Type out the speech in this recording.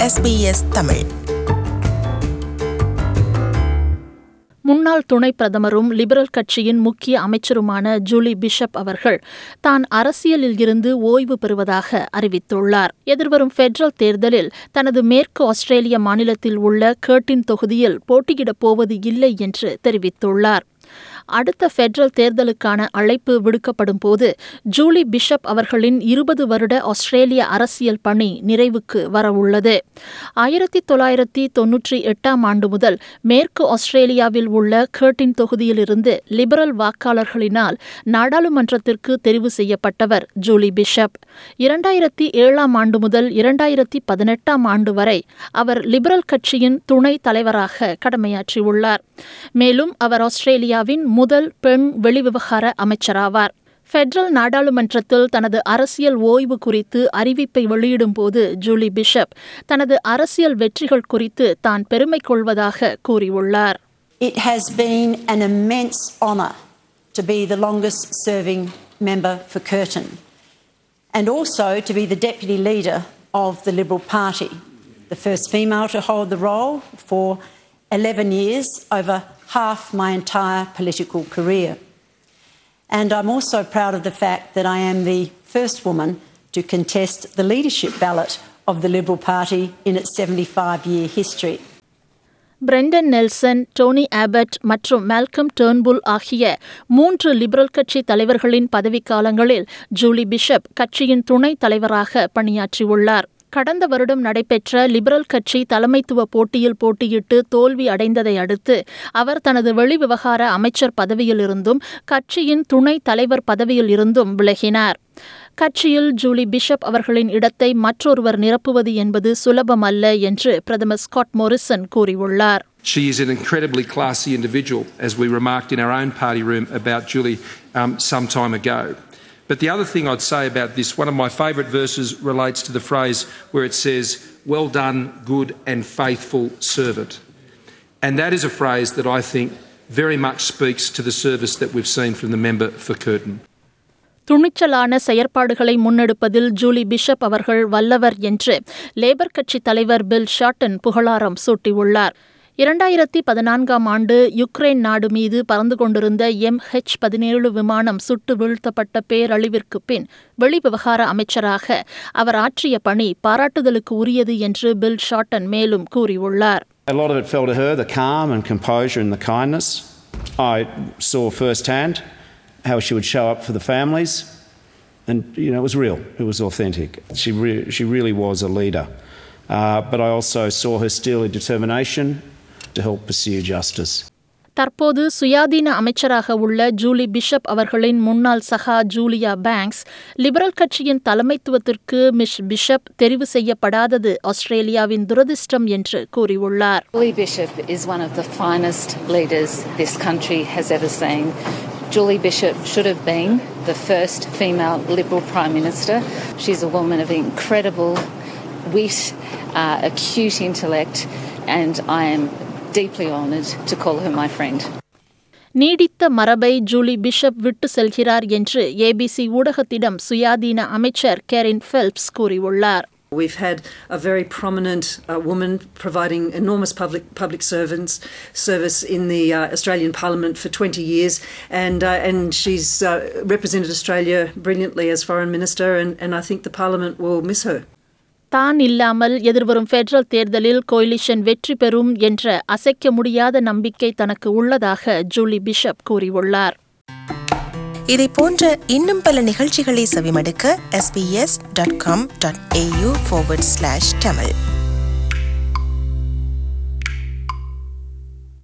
SBS Tamil. முன்னாள் துணை பிரதமரும் லிபரல் கட்சியின் முக்கிய அமைச்சருமான ஜூலி பிஷப் அவர்கள் தான் அரசியலில் இருந்து ஓய்வு பெறுவதாக அறிவித்துள்ளார். எதிர்வரும் பெடரல் தேர்தலில் தனது மேற்கு ஆஸ்திரேலிய மாநிலத்தில் உள்ள கர்ட்டின் தொகுதியில் போட்டியிடப் போவது இல்லை என்று தெரிவித்துள்ளார். அடுத்த பெடரல் தேர்தலுக்கான அழைப்பு விடுக்கப்படும் போது ஜூலி பிஷப் அவர்களின் 20 வருட ஆஸ்திரேலிய அரசியல் பணி நிறைவுக்கு வரவுள்ளது. 1998 ஆண்டு முதல் மேற்கு ஆஸ்திரேலியாவில் உள்ள கர்ட்டின் தொகுதியிலிருந்து லிபரல் வாக்காளர்களினால் நாடாளுமன்றத்திற்கு தெரிவு செய்யப்பட்டவர் ஜூலி பிஷப். 2007 ஆண்டு முதல் 2018 ஆண்டு வரை அவர் லிபரல் கட்சியின் துணை தலைவராக கடமையாற்றியுள்ளார். மேலும் அவர் ஆஸ்திரேலியாவின் முதல் பெண் வெளிவிவகார அமைச்சராவார். பெடரல் நாடாளுமன்றத்தில் தனது அரசியல் ஓய்வு குறித்து அறிவிப்பை வெளியிடும் போது ஜூலி பிஷப் தனது அரசியல் வெற்றிகள் குறித்து தான் பெருமை கொள்வதாக கூறியுள்ளார். It has been an immense honour to be the longest serving member for Curtin and also to be the deputy leader of the Liberal Party, the first female to hold the role for 11 years, over half my entire political career. And I'm also proud of the fact that I am the first woman to contest the leadership ballot of the Liberal Party in its 75-year history. Brendan Nelson, Tony Abbott மற்றும் Malcolm Turnbull ஆகிய 3 liberal கட்சி தலைவர்களின் பதவிக்காலங்களில் Julie bishop கட்சியின் துணை தலைவராக பணியாற்றியுள்ளார். கடந்த வருடம் நடைபெற்ற லிபரல் கட்சி தலைமைத்துவ போட்டியில் போட்டியிட்டு தோல்வி அடைந்ததை அடுத்து அவர் தனது வெளிவிவகார அமைச்சர் பதவியிலிருந்தும் கட்சியின் துணை தலைவர் பதவியில் இருந்தும் விலகினார். கட்சியில் ஜூலி பிஷப் அவர்களின் இடத்தை மற்றொருவர் நிரப்புவது என்பது சுலபமல்ல என்று பிரதமர் ஸ்காட் மோரிசன் கூறியுள்ளார். She is an incredibly classy individual, as we remarked in our own party room about Julie some time ago. But the other thing I'd say about this, one of my favourite verses relates to the phrase where it says, "Well done, good and faithful servant." And that is a phrase that I think very much speaks to the service that we've seen from the member for Curtin. துணிச்சலான செயற்பாடுகளை முன்னெடுப்பதில் Julie bishop அவர்கள் வல்லவர் என்று labour கட்சி தலைவர் bill shorten புகழாரம் சூட்டியுள்ளார். 2014 ஆண்டு யுக்ரைன் நாடு மீது பறந்து கொண்டிருந்த MH17 விமானம் சுட்டு வீழ்த்தப்பட்ட பேரழிவிற்கு பின் வெளிவிவகார அமைச்சராக அவர் ஆற்றிய பணி பாராட்டுதலுக்கு உரியது என்று பில் ஷார்டன் மேலும் கூறியுள்ளார். A lot of it fell to her, the calm and composure and the kindness. I saw firsthand how she would show up for the families, and it was real, it was authentic. She really was a leader, but I also saw her steely determination to help pursue justice. தற்போது சுயாதீன அமைச்சராக உள்ள Julie bishop அவர்களின் முன்னாள் சகா Julia banks liberal கட்சியின் தலைமைத்துவத்திற்கு miss bishop தெரிவு செய்யப்படாதது ஆஸ்திரேலியாவின் துரதிர்ஷ்டம் என்று கூறியுள்ளார். Julie Bishop is one of the finest leaders this country has ever seen. Julie Bishop should have been the first female Liberal Prime Minister. She's a woman of incredible wit, acute intellect, and I am deeply honoured to call her my friend. நீடித்த மரபை Julie bishop விட்டு செல்கிறார் என்று ABC ஊடகத்திடம் சுயாதீன அமைச்சர் Kerin Phelps கூறியுள்ளார். We've had a very prominent woman providing enormous public service in the Australian Parliament for 20 years, and she's represented Australia brilliantly as Foreign Minister, and I think the Parliament will miss her. தான் இல்லாமல் எதிர்வரும் federal தேர்தலில் coalition வெற்றி பெறும் என்ற அசைக்க முடியாத நம்பிக்கை தனக்கு உள்ளதாக ஜூலி பிஷப் கூறியுள்ளார். இதை போன்ற இன்னும் பல நிகழ்ச்சிகளை செவிமடுக்க sbs.com.au/tamil